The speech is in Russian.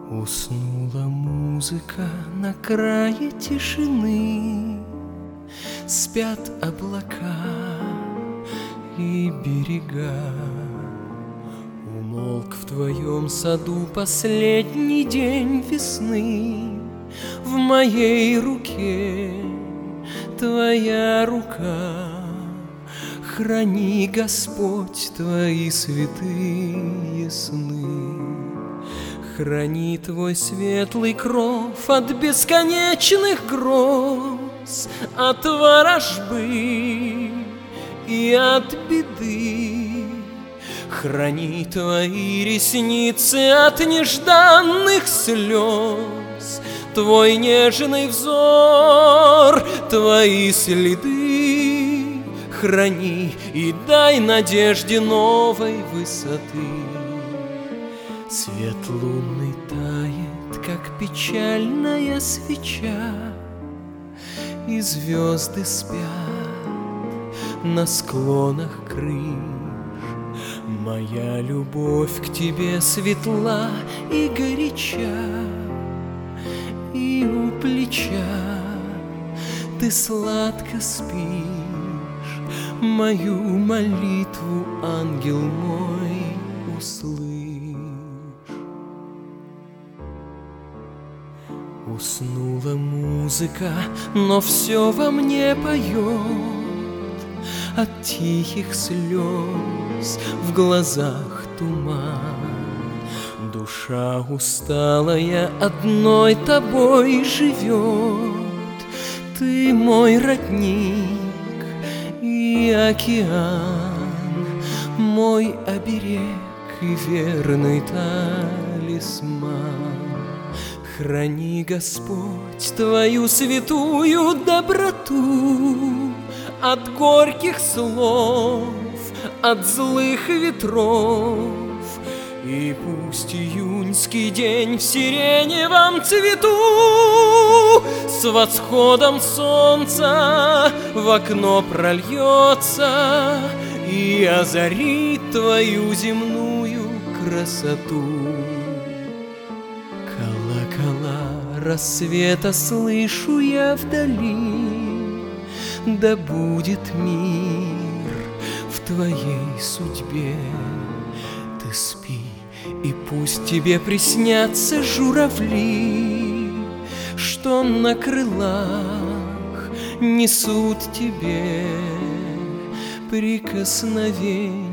Уснула музыка на крае тишины, спят облака и берега. Умолк в твоем саду последний день весны. В моей руке твоя рука. Храни, Господь, твои святые сны. Храни твой светлый кров от бесконечных гроз, от ворожбы и от беды. Храни твои ресницы от нежданных слез, твой нежный взор, твои следы. Храни и дай надежде новой высоты. Свет лунный тает, как печальная свеча, и звезды спят на склонах крыш. Моя любовь к тебе светла и горяча, и у плеча ты сладко спишь. Мою молитву, ангел мой, услышь. Уснула музыка, но все во мне поет. От тихих слез в глазах туман. Душа усталая одной тобой живет. Ты мой родник и океан, мой оберег и верный талисман. Храни, Господь, твою святую доброту от горьких слов, от злых ветров. И пусть июньский день в сиреневом цвету с восходом солнца в окно прольется и озарит твою земную красоту. Колокола рассвета слышу я вдали, да будет мир в твоей судьбе. Ты спи, и пусть тебе приснятся журавли, что на крылах несут тебе прикосновение